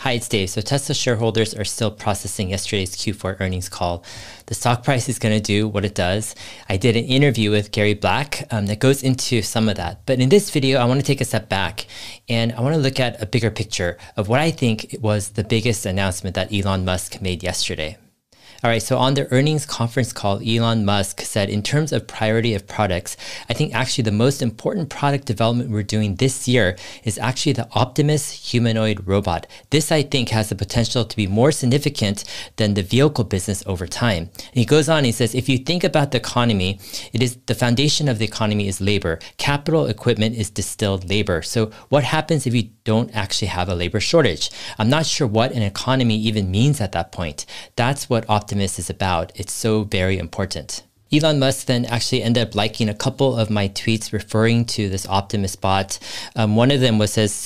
Hi, it's Dave. So Tesla shareholders are still processing yesterday's Q4 earnings call. The stock price is going to do what it does. I did an interview with Gary Black that goes into some of that. But in this video, I want to take a step back and I want to look at a bigger picture of what I think was the biggest announcement that Elon Musk made yesterday. All right, so on the earnings conference call, Elon Musk said, in terms of priority of products, I think actually the most important product development we're doing this year is actually the Optimus humanoid robot. This, I think, has the potential to be more significant than the vehicle business over time. And he goes on, he says, if you think about the economy, it is the foundation of the economy is labor. Capital equipment is distilled labor. So what happens if you don't actually have a labor shortage? I'm not sure what an economy even means at that point. That's what Optimus is about. It's so very important. Elon Musk then actually ended up liking a couple of my tweets referring to this Optimus bot. One of them was says,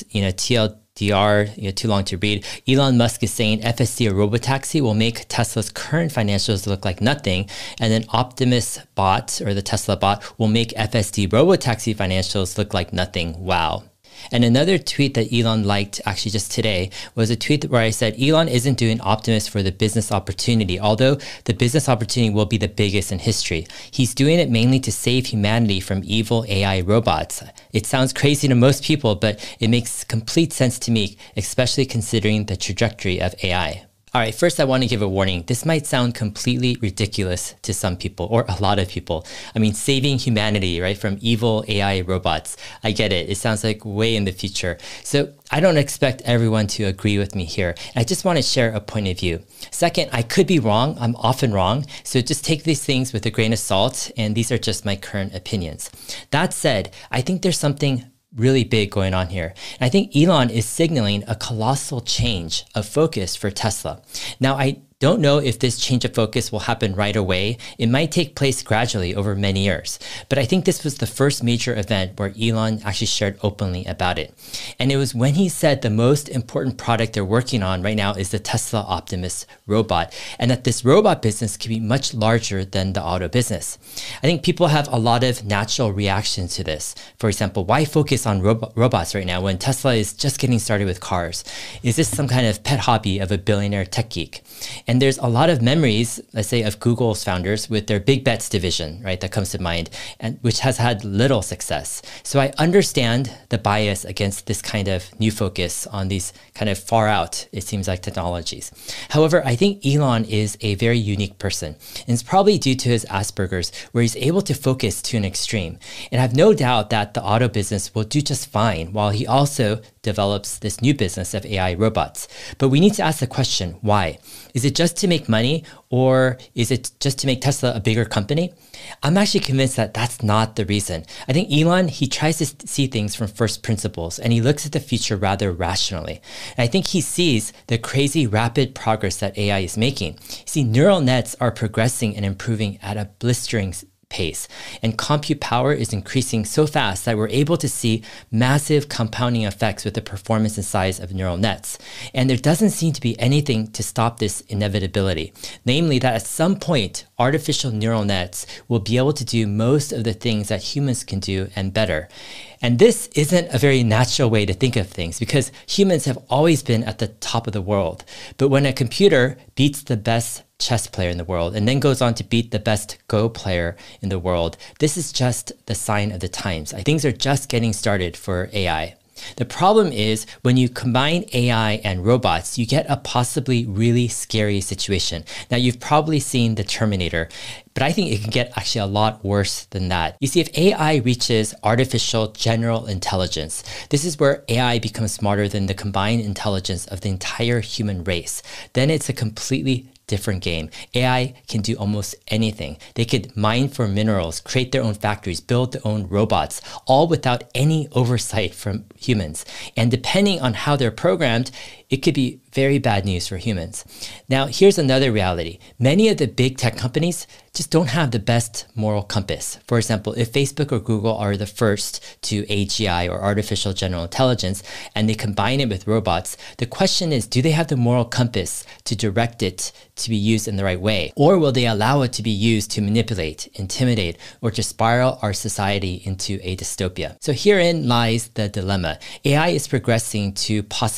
TLDR, too long to read. Elon Musk is saying FSD or robotaxi will make Tesla's current financials look like nothing. And then Optimus bot or the Tesla bot will make FSD robotaxi financials look like nothing. Wow. And another tweet that Elon liked actually just today was a tweet where I said, Elon isn't doing Optimus for the business opportunity, although the business opportunity will be the biggest in history. He's doing it mainly to save humanity from evil AI robots. It sounds crazy to most people, but it makes complete sense to me, especially considering the trajectory of AI. All right, first I want to give a warning. This might sound completely ridiculous to some people or a lot of people. I mean, saving humanity, right, from evil AI robots. I get it. It sounds like way in the future. So I don't expect everyone to agree with me here. I just want to share a point of view. Second, I could be wrong. I'm often wrong. So just take these things with a grain of salt. And these are just my current opinions. That said, I think there's something really big going on here. And I think Elon is signaling a colossal change of focus for Tesla. Now, I don't know if this change of focus will happen right away. It might take place gradually over many years. But I think this was the first major event where Elon actually shared openly about it. And it was when he said the most important product they're working on right now is the Tesla Optimus robot, and that this robot business can be much larger than the auto business. I think people have a lot of natural reactions to this. For example, why focus on robots right now when Tesla is just getting started with cars? Is this some kind of pet hobby of a billionaire tech geek? And there's a lot of memories, let's say, of Google's founders with their Big Bets division, right, that comes to mind, and which has had little success. So I understand the bias against this kind of new focus on these kind of far out, it seems like, technologies. However, I think Elon is a very unique person, and it's probably due to his Asperger's, where he's able to focus to an extreme. And I have no doubt that the auto business will do just fine, while he also develops this new business of AI robots. But we need to ask the question, why? Is it just to make money, or is it just to make Tesla a bigger company? I'm actually convinced that that's not the reason. I think Elon, he tries to see things from first principles, and he looks at the future rather rationally. And I think he sees the crazy rapid progress that AI is making. You see, neural nets are progressing and improving at a blistering pace, and compute power is increasing so fast that we're able to see massive compounding effects with the performance and size of neural nets. And there doesn't seem to be anything to stop this inevitability, namely that at some point, artificial neural nets will be able to do most of the things that humans can do and better. And this isn't a very natural way to think of things because humans have always been at the top of the world. But when a computer beats the best chess player in the world and then goes on to beat the best Go player in the world, this is just the sign of the times. Things are just getting started for AI. The problem is when you combine AI and robots, you get a possibly really scary situation. Now, you've probably seen The Terminator, but I think it can get actually a lot worse than that. You see, if AI reaches artificial general intelligence, this is where AI becomes smarter than the combined intelligence of the entire human race. Then it's a completely different game. AI can do almost anything. They could mine for minerals, create their own factories, build their own robots, all without any oversight from humans. And depending on how they're programmed, it could be very bad news for humans. Now, here's another reality. Many of the big tech companies just don't have the best moral compass. For example, if Facebook or Google are the first to AGI or artificial general intelligence, and they combine it with robots, the question is, do they have the moral compass to direct it to be used in the right way? Or will they allow it to be used to manipulate, intimidate, or to spiral our society into a dystopia? So herein lies the dilemma. AI is progressing to possible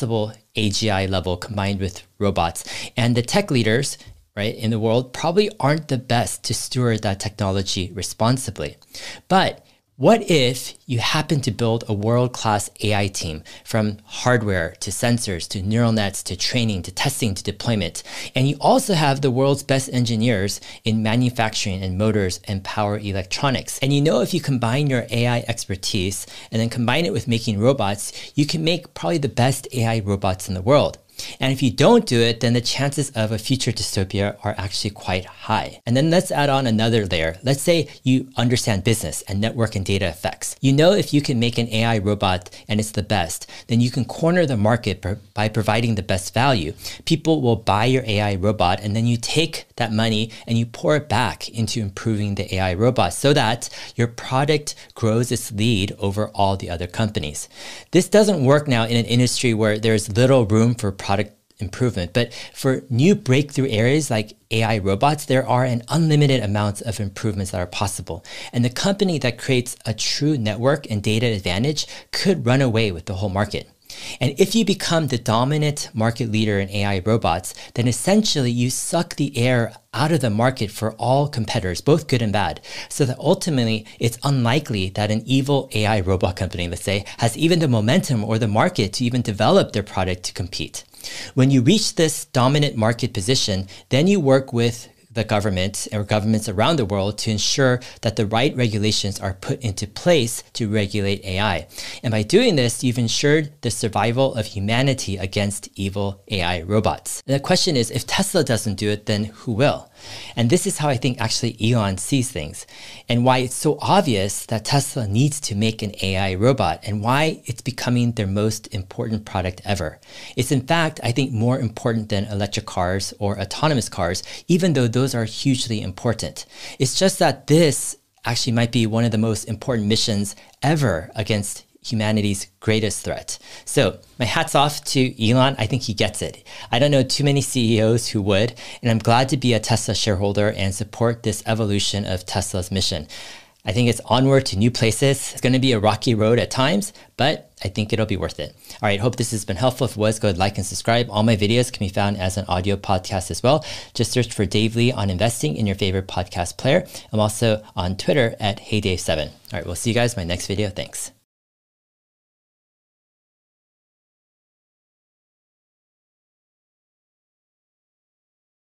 AGI level combined with robots. And the tech leaders, right, in the world probably aren't the best to steward that technology responsibly. But what if you happen to build a world-class AI team from hardware to sensors to neural nets to training to testing to deployment, and you also have the world's best engineers in manufacturing and motors and power electronics. And you know if you combine your AI expertise and then combine it with making robots, you can make probably the best AI robots in the world. And if you don't do it, then the chances of a future dystopia are actually quite high. And then let's add on another layer. Let's say you understand business and network and data effects. You know if you can make an AI robot and it's the best, then you can corner the market by providing the best value. People will buy your AI robot, and then you take that money and you pour it back into improving the AI robot so that your product grows its lead over all the other companies. This doesn't work now in an industry where there's little room for product improvement. But for new breakthrough areas like AI robots, there are an unlimited amounts of improvements that are possible. And the company that creates a true network and data advantage could run away with the whole market. And if you become the dominant market leader in AI robots, then essentially you suck the air out of the market for all competitors, both good and bad. So that ultimately it's unlikely that an evil AI robot company, let's say, has even the momentum or the market to even develop their product to compete. When you reach this dominant market position, then you work with the government or governments around the world to ensure that the right regulations are put into place to regulate AI. And by doing this, you've ensured the survival of humanity against evil AI robots. And the question is, if Tesla doesn't do it, then who will? And this is how I think actually Elon sees things, and why it's so obvious that Tesla needs to make an AI robot, and why it's becoming their most important product ever. It's in fact, I think, more important than electric cars or autonomous cars, even though those are hugely important. It's just that this actually might be one of the most important missions ever against humanity's greatest threat. So my hat's off to Elon. I think he gets it. I don't know too many CEOs who would, and I'm glad to be a Tesla shareholder and support this evolution of Tesla's mission. I think it's onward to new places. It's going to be a rocky road at times, but I think it'll be worth it. All right, hope this has been helpful. If it was, go ahead, like and subscribe. All my videos can be found as an audio podcast as well. Just search for Dave Lee on investing in your favorite podcast player. I'm also on Twitter at HeyDave7. All right, we'll see you guys in my next video. Thanks.